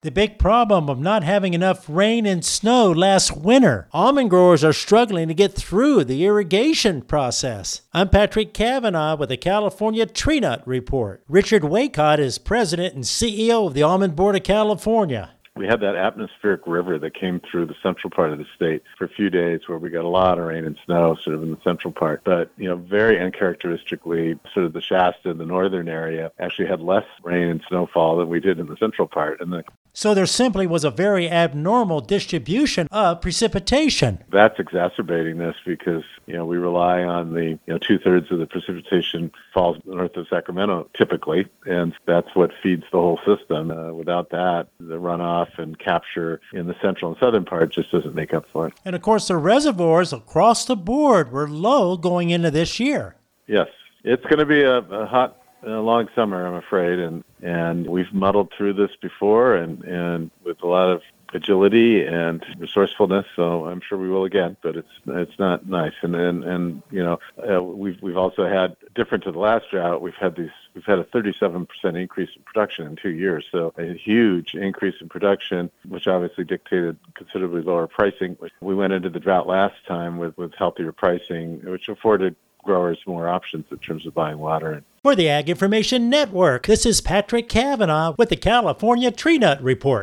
the big problem of not having enough rain and snow last winter. Almond growers are struggling to get through the irrigation process. I'm Patrick Cavanaugh with the California Tree Nut Report. Richard Waycott is president and CEO of the Almond Board of California. We had that atmospheric river that came through the central part of the state for a few days where we got a lot of rain and snow sort of in the central part. But, very uncharacteristically, sort of the Shasta, the northern area, actually had less rain and snowfall than we did in the central part. So there simply was a very abnormal distribution of precipitation. That's exacerbating this because, we rely on the, 2/3 of the precipitation falls north of Sacramento typically, and that's what feeds the whole system. Without that, the runoff and capture in the central and southern part just doesn't make up for it. And of course, the reservoirs across the board were low going into this year. Yes, it's going to be a hot, long summer, I'm afraid, and we've muddled through this before, and with a lot of agility and resourcefulness. So I'm sure we will again, but it's not nice. And we've also had, different to the last drought, we've had a 37% increase in production in 2 years. So a huge increase in production, which obviously dictated considerably lower pricing. We went into the drought last time with healthier pricing, which afforded growers more options in terms of buying water. For the Ag Information Network, this is Patrick Cavanaugh with the California Tree Nut Report.